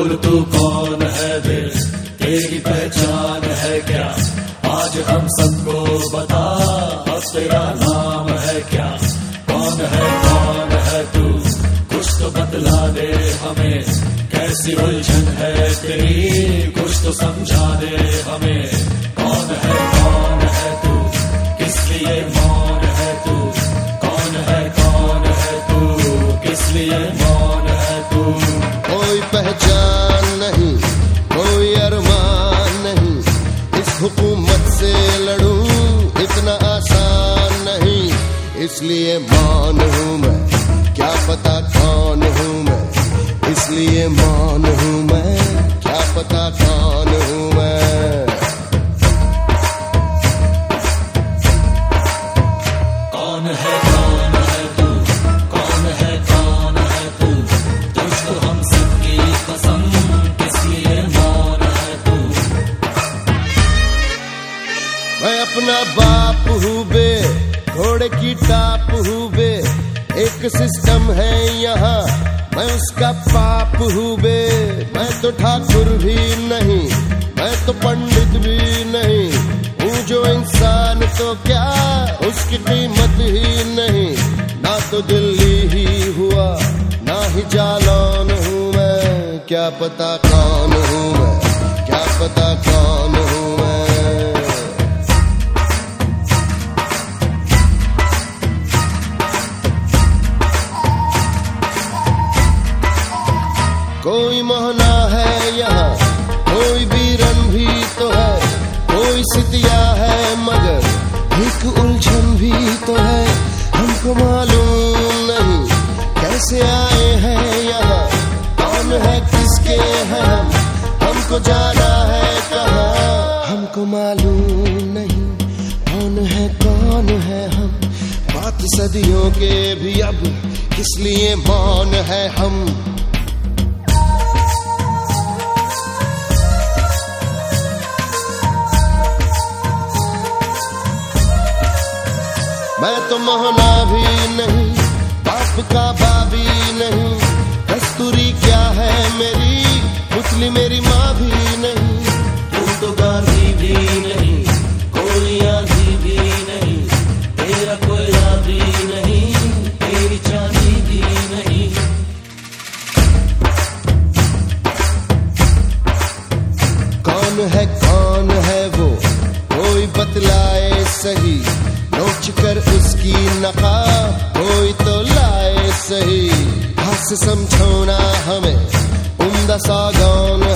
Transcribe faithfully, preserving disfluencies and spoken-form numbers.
बोल तू कौन है बे, तेरी पहचान है क्या? आज हम सबको बता, अब तेरा नाम है क्या? कौन है कौन है तू, कुछ तो बतला दे हमें। कैसी उलझन है तेरी, कुछ तो समझा दे हमें। कौन है कौन है तू, किस लिए मौन है तू? कौन है कौन है तू, किस लिए मौन है तू? कोई पहचान नहीं, कोई अरमान नहीं, इस हुकूमत से लड़ूं इतना आसान नहीं। इसलिए मौन हूँ मैं, क्या पता कौन हूँ मैं। इसलिए मौन हूँ मैं, क्या पता कौन हूँ मैं। कौन है कौन है तू, कौन है कौन है तू, तुझको हम सबकी कसम, किस लिए मौन है तू? मैं अपना बाप हूँ बे, घोड़े की टाप हूँ बे। एक सिस्टम है यहाँ, मैं उसका पाप हूँ बे। मैं तो ठाकुर भी नहीं, मैं तो पंडित भी नहीं हूँ। जो इंसान तो क्या, उसकी कीमत ही नहीं। ना तो दिल्ली ही हुआ, ना ही जालौन हूँ मैं। क्या पता कौन हूँ मैं, क्या पता कौन हूँ मैं। कोई मोहना है यहाँ, कोई बीरन भी तो है, कोई सितिया है मगर एक उलझन भी तो है। हमको मालूम नहीं कैसे आए हैं यहाँ, कौन है किसके हैं हम, हमको जाना है कहाँ। हमको मालूम नहीं कौन है कौन है हम, बाकी सदियों के भी अब किस लिए मौन है हम। मैं तो मोहना भी नहीं, बाप का बाबी नहीं। कस्तूरी क्या है मेरी, पुतली मेरी माँ भी नहीं। तू तो गांधी भी नहीं, कोई आंधी भी नहीं, तेरा कोयला भी नहीं, तेरी चांदी भी नहीं। कौन है कौन है वो, कोई बतलाए सही। नोच कर उसकी नकाब कोई तो लाए सही। हाथ से समझौना हमें उम्दा सा गौन